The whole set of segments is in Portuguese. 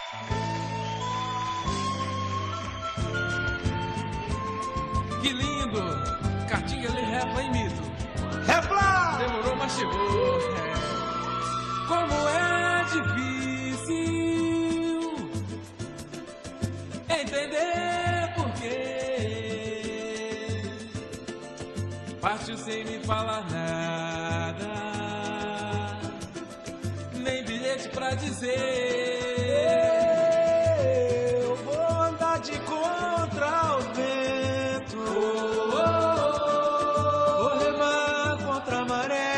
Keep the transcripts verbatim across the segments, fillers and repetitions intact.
Que lindo! Caatinga ele repa em mito. Repla! Demorou, mas chegou. É. Como é difícil entender por quê. Partiu sem me falar nada, nem bilhete pra dizer. Eu vou andar de contra o vento, Oh, oh, vou remar contra a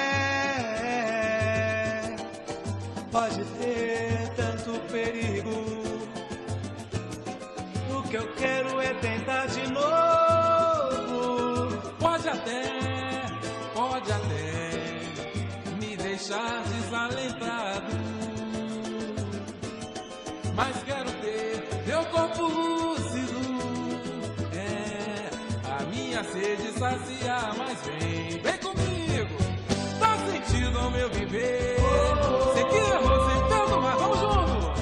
maré. Pode ter tanto perigo, o que eu quero é tentar de novo. pode até, pode até me deixar desalentado, mas quero ter meu corpo lúcido. É, a minha sede saciar, mas vem, vem comigo. Dá sentido ao meu viver. Sei que errou, sem tanto, mas vamos junto.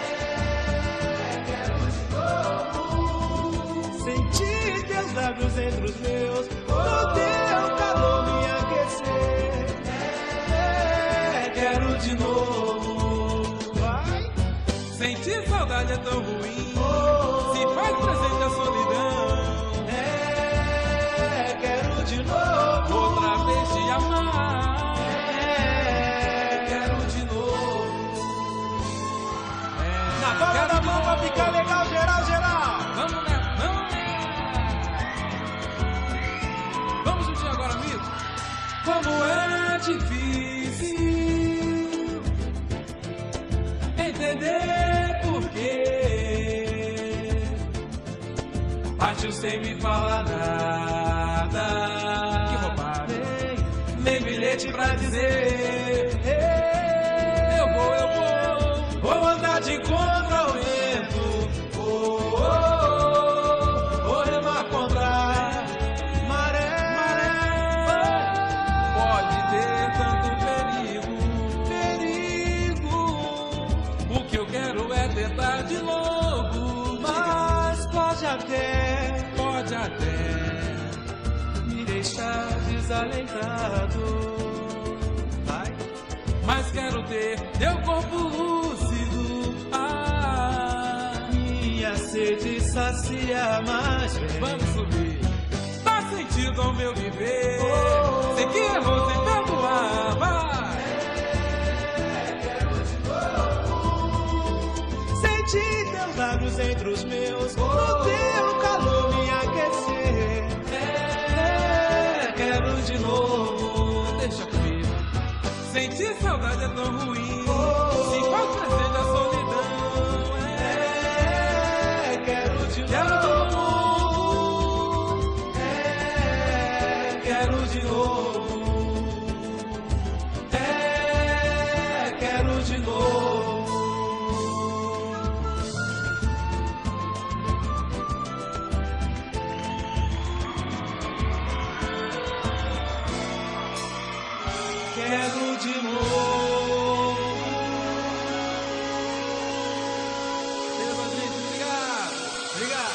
Sentir teus lábios entre os meus, o teu calor me aquecer. É, quero de novo. Vai. Sentir saudade é tão ruim, se faz presente a solidão. É, quero de novo. Outra vez te amar. É, quero de novo. É, Na palma quero da de mão pra novo. ficar legal, geral, geral. Vamos nessa, vamos nessa. Vamos juntinho agora, amigo. Como é difícil entender por quê. Partiu sem me falar nada. Que roubada. Nem bilhete pra dizer. Eu vou, eu vou. Vou andar de contra o vento. Oh, oh, oh. Vou remar contra a Maré, Pode ter tanto perigo. perigo, O que eu quero é tentar de novo. mas pode até Pode até. me deixar desalentado. Vai. Mas quero ter teu corpo lúcido. Ah, Minha sede sacia, mas vem. vamos subir. Dá sentido ao meu viver. Oh, Sei que errou, sem perdoar. Vai. Sentir teus lábios entre os meus, o teu calor me aquecer. É, quero de novo. Deixa comigo. Sentir saudade é tão ruim. Oh, Se faz presente a solidão. é, quero de Quero de novo. É, quero de novo. É, quero de novo. Quero de novo. Beleza, gente? Obrigado. Obrigado.